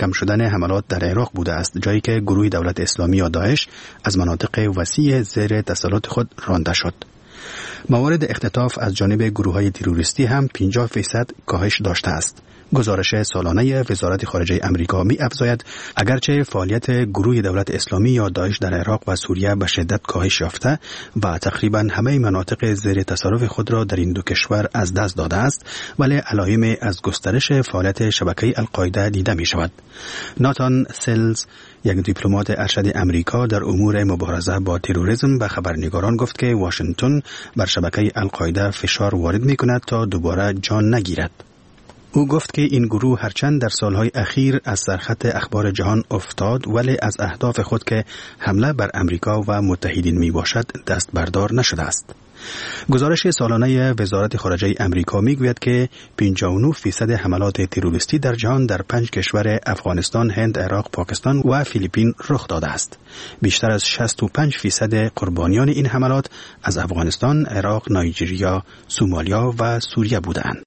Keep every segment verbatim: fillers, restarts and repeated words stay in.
کم شدن حملات در عراق بوده است، جایی که گروه دولت اسلامی یا داعش از مناطق وسیع زیر تسلط خود رانده شد. موارد اختطاف از جانب گروه‌های تروریستی هم پنجاه درصد کاهش داشته است. گزارش سالانه وزارت خارجه امریکا می افزاید اگرچه فعالیت گروه دولت اسلامی یا داعش در عراق و سوریه به شدت کاهش یافته و تقریبا همه مناطق زیر تصرف خود را در این دو کشور از دست داده است، ولی علائم از گسترش فعالیت شبکه القاعده دیده می شود. ناتان سلز، یک دیپلمات ارشد امریکا در امور مبارزه با تروریسم، به خبرنگاران گفت که واشنگتن بر شبکه القاعده فشار وارد می کند تا دوباره جان نگیرد. او گفت که این گروه هرچند در سالهای اخیر از سرخط اخبار جهان افتاد، ولی از اهداف خود که حمله بر امریکا و متحدین می باشد دست بردار نشده است. گزارش سالانه وزارت خارجه امریکا می گوید که پنجاه و نه درصد حملات تروریستی در جهان در پنج کشور افغانستان، هند، عراق، پاکستان و فیلیپین رخ داده است. بیشتر از شصت و پنج درصد قربانیان این حملات از افغانستان، عراق، نایجریا، سومالیا و سوریه بودند.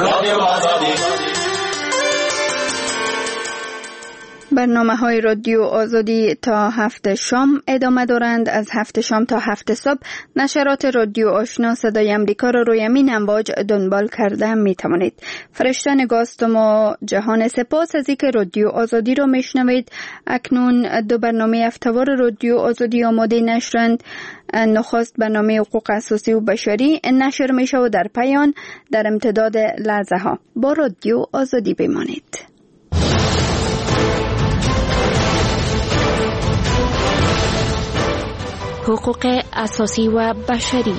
برنامه های رادیو آزادی تا هفت شام ادامه دارند. از هفت شام تا هفت صبح نشرات رادیو آشنا صدای امریکا را روی امین امواج دنبال کرده می توانید. فرشته نگاستم و جهان سپاس از اینکه رادیو آزادی را میشنوید. اکنون دو برنامه هفته‌وار رادیو آزادی آماده نشرند. نخست برنامه حقوق اساسی و بشری نشر می شود در پیان. در امتداد لحظه ها با رادیو آزادی بمانید. حقوق اساسی و بشری.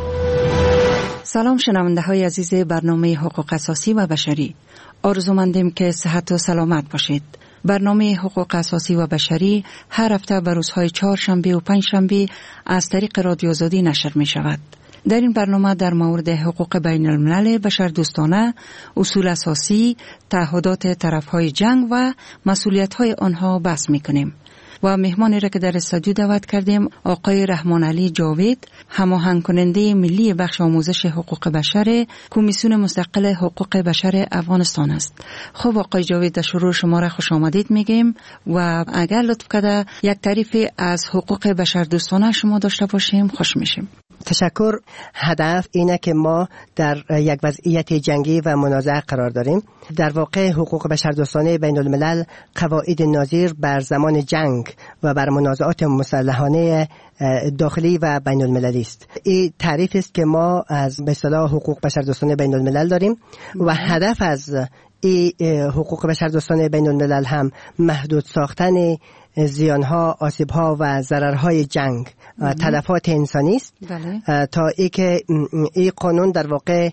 سلام شنونده های عزیز برنامه حقوق اساسی و بشری. آرزومندیم که صحت و سلامت باشید. برنامه حقوق اساسی و بشری هر هفته به روزهای چهارشنبه و پنجشنبه از طریق رادیو آزادی نشر می شود. در این برنامه در مورد حقوق بین الملل بشردوستانه، اصول اساسی، تعهدات طرفهای جنگ و مسئولیت‌های آنها بحث می‌کنیم. و مهمانی را که در استودیو دعوت کردیم آقای رحمان علی جاوید، هماهنگ کننده ملی بخش آموزش حقوق بشر کمیسیون مستقل حقوق بشر افغانستان است. خب آقای جاوید، در شروع شما را خوش آمدید میگیم و اگر لطف کرده یک تعریف از حقوق بشردوستانه شما داشته باشیم خوش میشیم. تشکر. هدف اینه که ما در یک وضعیت جنگی و منازعه قرار داریم. در واقع حقوق بشردوستانه بین الملل قواعد ناظر بر زمان جنگ و بر منازعات مسلحانه داخلی و بین المللی است. این تعریف است که ما از به اصطلاح حقوق بشردوستانه بین الملل داریم و هدف از این حقوق بشردوستانه بین الملل هم محدود ساختن زیانها، آسیبها و ضررهای جنگ، تلفات انسانی است. بله. تا ای که این قانون در واقع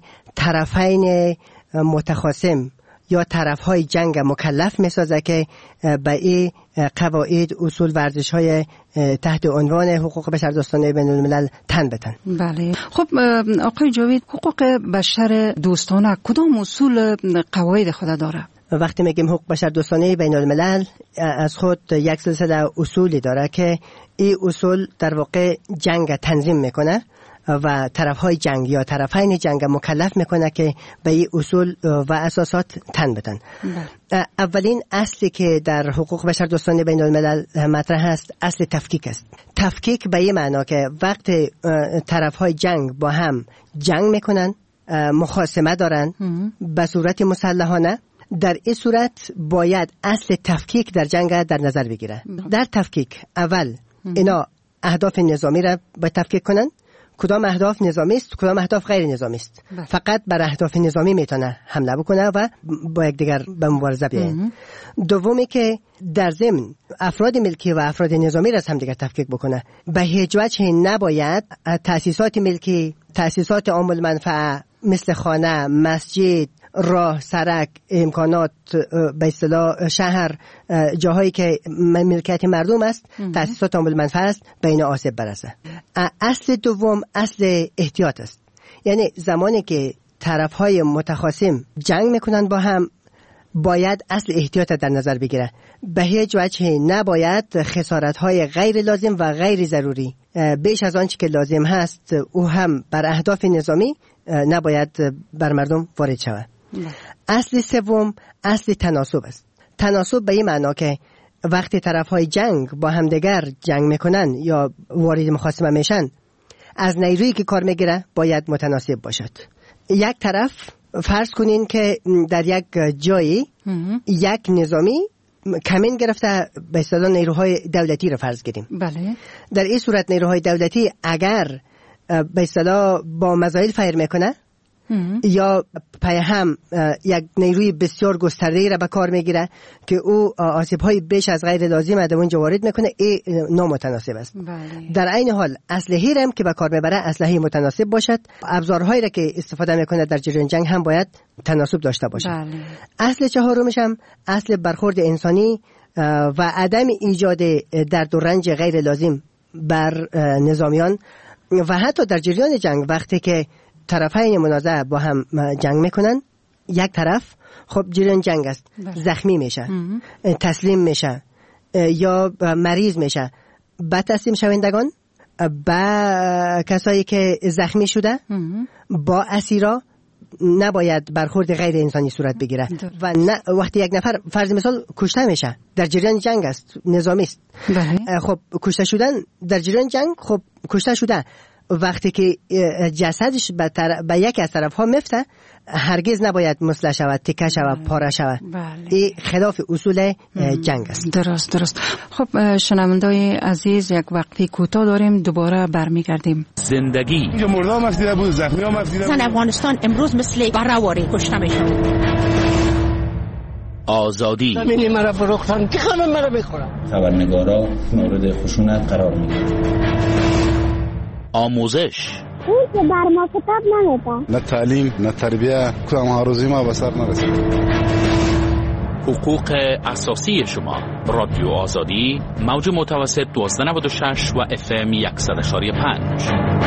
طرفین متخاصم یا طرفهای جنگ مکلف میسازه که به این قواعد، اصول، ورزش‌های تحت عنوان حقوق بشردوستانه بین الملل تن بتن. بله. خب آقای جاوید، حقوق بشر دوستانه کدام اصول قواعد خود داره؟ وقتی میگیم حقوق بشردوستانه بین الملل از خود یک سلسله اصولی داره که این اصول در واقع جنگ تنظیم میکنه و طرفهای جنگ یا طرفین جنگ مکلف میکنه که به این اصول و اساسات تن بدن. اولین اصلی که در حقوق بشردوستانه بین الملل مطرح است اصل تفکیک است. تفکیک به این معنا که وقت طرفهای جنگ با هم جنگ میکنن، مخاصمه دارن به صورت مسلحانه، در این صورت باید اصل تفکیک در جنگ در نظر بگیره. در تفکیک اول اینا اهداف نظامی را به تفکیک کنن. کدام اهداف نظامی است، کدام اهداف غیر نظامی است. فقط بر اهداف نظامی میتونه حمله بکنه و با یکدیگر به مبارزه بیاین. دومی که در ضمن افراد ملکی و افراد نظامی را از هم دیگر تفکیک بکنه. به هیچ وجه نباید تأسیسات ملکی، تأسیسات عام المنفعه مثل خانه، مسجد، راه، سرک، امکانات، به اصطلاح شهر، جاهایی که ملکیت مردم است، تأسیسات عام المنفعه است، بین آسیب برسه. اصل دوم اصل احتیاط است. یعنی زمانی که طرفهای متخاصم جنگ میکنن با هم باید اصل احتیاط در نظر بگیره. به هیچ وجه نباید خسارت‌های غیر لازم و غیر ضروری بیش از آنچه که لازم هست او هم بر اهداف نظامی نباید بر مردم وارد شود. اصل سوم اصل تناسب است. تناسب به این معنا که وقتی طرفهای جنگ با همدیگر جنگ میکنن یا وارد مخاصمه میشن، از نیرویی که کار میگیره باید متناسب باشد. یک طرف فرض کنین که در یک جایی یک نظامی کمین گرفته، به اصطلاح نیروهای دولتی رو فرض گیریم. بله. در این صورت نیروهای دولتی اگر به اصطلاح با مزایل فایر میکنه یا پای هم یک نیروی بسیار گسترده را به کار میگیره که او آسیب‌های بیش از غیر لازم در اونجا وارد میکنه، این نامتناسب است. بله. در عین حال اسلحه‌ای را هم که به کار میبره اسلحه متناسب باشد، ابزارهایی را که استفاده میکنه در جریان جنگ هم باید تناسب داشته باشد. بله. اصل چهارمش هم اصل برخورد انسانی و عدم ایجاد درد و رنج غیر لازم بر نظامیان و حتی در جریان جنگ وقتی که طرفین منازعه با هم جنگ میکنن، یک طرف خب جریان جنگ است، زخمی میشه، تسلیم میشه یا مریض میشه، با تسلیم شوندگان، با کسایی که زخمی شده، با اسیرا نباید برخورد غیر انسانی صورت بگیره و نه وقتی یک نفر فرض مثال کشته میشه در جریان جنگ است، نظامی است، خب کشته شدن در جریان جنگ، خب کشته شده وقتی که جسدش به طرف به یکی از طرف ها میفته هرگز نباید مسلح شود، تکه شود، پاره شود. این خلاف اصول جنگ است. درست درست. خب شنوندای عزیز، یک وقتی کوتاه داریم، دوباره برمیگردیم. زندگی اینجا مردم مفیده بود، زخمی ها مفیده بود. زن افغانستان امروز مثل برهواری کشته میشن. آزادی زمینی مرا فروختن که همه مرا میخورن. خبرنگارا مورد خشونت قرار میگیرن. آموزش اون که بر ما کتاب نمیده، نه تعلیم نه تربیه، کدام هاروزی ما به سر نرسید. حقوق اساسی شما. رادیو آزادی، موج متوسط دوازده نود و شش و اف ام صد و شش و پنج.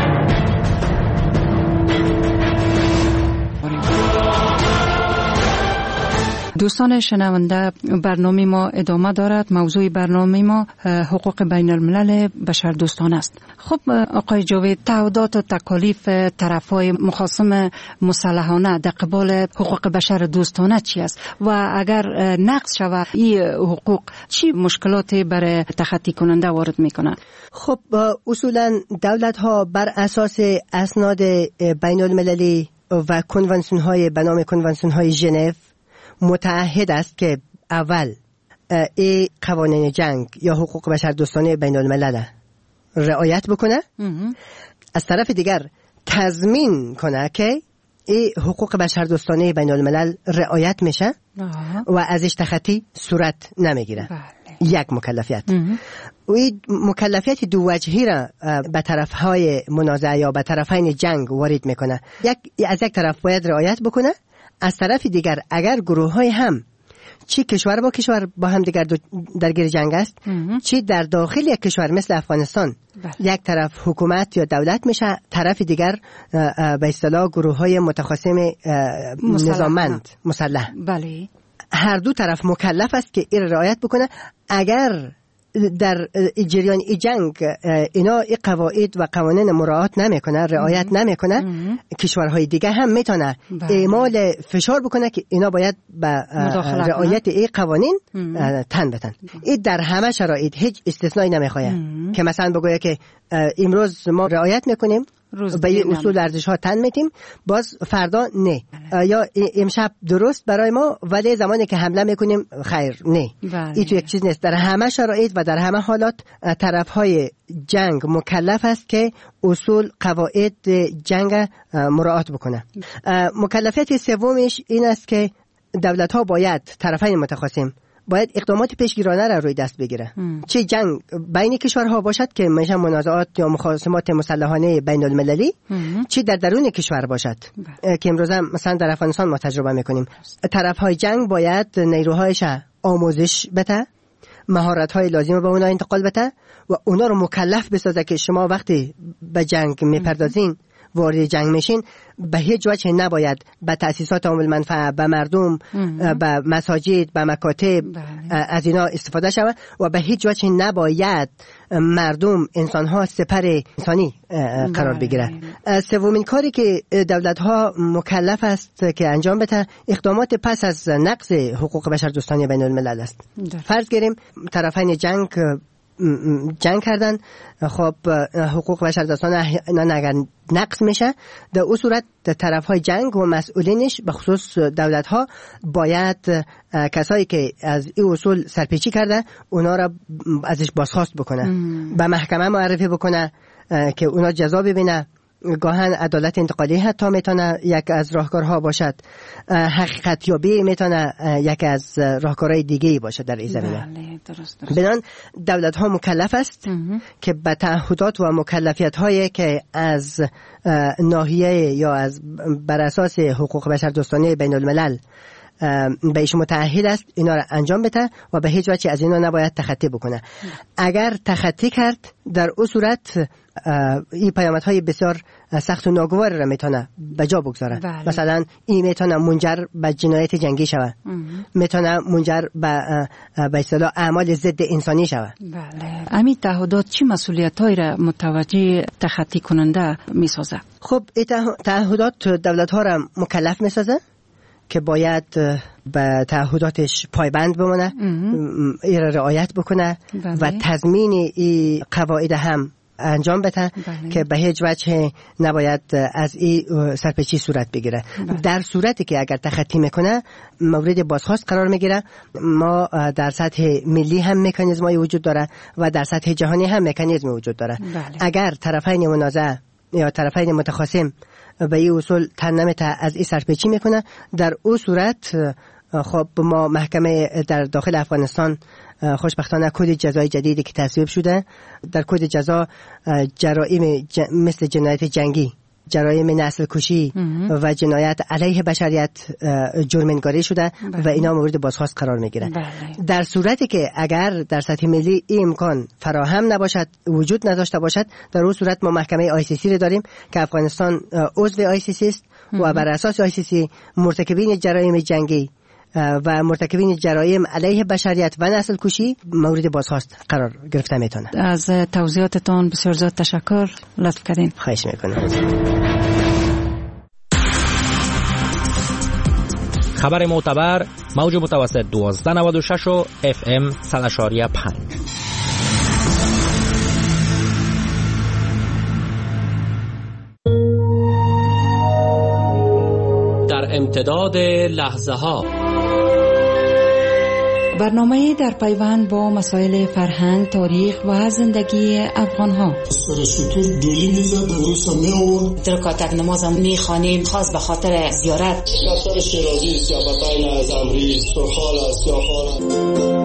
دوستان شنونده، برنامه ما ادامه دارد. موضوع برنامه ما حقوق بین الملل بشر دوستان است. خب آقای جاوید، تعهدات و تکالیف طرفای مخاصم مسلحانه در قبال حقوق بشر دوستانه چی است و اگر نقض شود این حقوق چی مشکلاتی برای تخطی کننده وارد میکنه؟ خب اصولا دولت ها بر اساس اسناد بین المللی و کنوانسیون های به نام کنوانسیون های ژنو متعهد است که اول ای قوانین جنگ یا حقوق بشر دوستانه بین الملل رعایت بکنه، از طرف دیگر تضمین کنه که ای حقوق بشر دوستانه بین الملل رعایت میشه و ازش تخطی صورت نمیگیره. یک مکلفیت. و این مکلفیت دو وجهی را به طرفهای منازعه یا به طرفین جنگ وارد میکنه. یک از یک طرف باید رعایت بکنه، از طرف دیگر اگر گروه های هم چی کشور با کشور با هم دیگر درگیر جنگ است، چی در داخل یک کشور مثل افغانستان بله. یک طرف حکومت یا دولت میشه، طرف دیگر به اصطلاح گروه های متخاصم نظاممند مسلح، بله. هر دو طرف مکلف است که این رعایت بکنه. اگر در جریان ای جنگ اینا ای قواعد و قوانین مراعات نمیکنه، رعایت نمیکنه، کشورهای دیگه هم میتونه اعمال فشار بکنه که اینا باید به رعایت ای قوانین تن بدن. این در همه شرایط هیچ استثنایی نمیخواد که مثلا بگویه که امروز ما رعایت میکنیم به این اصول ارزش ها تن میتیم، باز فردا نه، یا امشب درست برای ما ولی زمانی که حمله میکنیم خیر نه. این تو یک چیز نیست. در همه شرایط و در همه حالات طرف های جنگ مکلف است که اصول قواعد جنگ مراعات بکنه. مکلفیت سومش این است که دولت ها باید طرفین متخاصم باید اقدامات پیشگیرانه را روی دست بگیره. چه جنگ بین کشورها باشد که میشه منازعات یا مخاصمات مسلحانه بین المللی، چه در درون کشور باشد که امروز هم مثلا در افغانستان ما تجربه میکنیم. طرف های جنگ باید نیروهایش آموزش بده، مهارت های لازم به اونها انتقال بده و اونا رو مکلف بسازه که شما وقتی به جنگ میپردازین وارد جنگ میشین به هیچ وجه نباید به تأسیسات عامل منفعه، به مردم، به مساجد، به مکاتب از اینا استفاده شود و به هیچ وجه نباید مردم انسانها سپر انسانی قرار بگیره. سومین کاری که دولت ها مکلف است که انجام بده اقدامات پس از نقض حقوق بشر دوستانه بین الملل است. فرض گیریم طرفین جنگ جنگ کردن، خب حقوق بشر دوستانه اگر نقض میشه در اون صورت طرف های جنگ و مسئولینش به خصوص دولت ها باید کسایی که از این اصول سرپیچی کرده اونا را ازش بازخواست بکنه، به محکمه معرفی بکنه که اونا جزا ببینه. گاهن عدالت انتقالی حتی میتونه یک از راهکارها باشد، حقیقت یابی میتونه یک از راهکارهای دیگه باشه در این زمینه. بنان دولت ها مکلف است که به تعهدات و مکلفیت هایی که از ناحیه یا از بر اساس حقوق بشر دوستانه بین الملل به ایش متعهد است اینا را انجام بده و به هیچ وجه از اینا نباید تخطی بکنه. اگر تخطی کرد در اون صورت این پیامدهای بسیار سخت و ناگوار را میتونه به جا بگذاره. بله. مثلا این میتونه منجر به جنایت جنگی شود، میتونه منجر به به اصطلاح اعمال ضد انسانی شود. بله. همین تعهدات چه مسئولیتایی را متوجه تخطی کننده میسازه؟ خب این تعهدات دولت ها را مکلف میسازه که باید به تعهداتش پایبند بمونه، این را رعایت بکنه. بله. و تضمین این قواعد هم انجام بده. بله. که به هیچ وجه نباید از این سرپیچی صورت بگیره. بله. در صورتی که اگر تخطی میکنه مورد بازخواست قرار میگیره. ما در سطح ملی هم مکانیزمای وجود داره و در سطح جهانی هم مکانیزم وجود داره. بله. اگر طرفین منازعه یا طرفین متخاصم به این اصول تن نمیته از این سرپیچی میکنه، در اون صورت خب ما محکمه در داخل افغانستان خوشبختانه کد جزای جدیدی که تصویب شده، در کد جزا جرایم ج... مثل جنایت جنگی، جرایم نسل کشی و جنایت علیه بشریت جرم‌انگاری شده. بله. و اینا مورد بازخواست قرار میگیره. بله. در صورتی که اگر در سطح ملی این امکان فراهم نباشد، وجود نداشته باشد، در اون صورت ما محکمه آی سی سی رو داریم که افغانستان عضو آی سی سی است و بر اساس آی سی سی مرتکبین جرایم جنگی و مرتکبین جرایم علیه بشریت و نسل کشی مورد بازخواست قرار گرفته میتونه. از توضیحاتتان بسیار زیاد تشکر، لطف کردین. خواهش میکنم. خبر معتبر موج متوسط دوازده نود و شش و اف ام صد و پنج. در امتداد لحظه ها برنامه در پیوند با مسائل فرهنگ، تاریخ و زندگی افغان‌ها. سرسوتور دولی میزد و روسا می آورد. درکاتک نمازم میخوانیم خاص به خاطر زیارت. دفتر شیرازی، سیابتاین از امری، سرخال از سیاخال.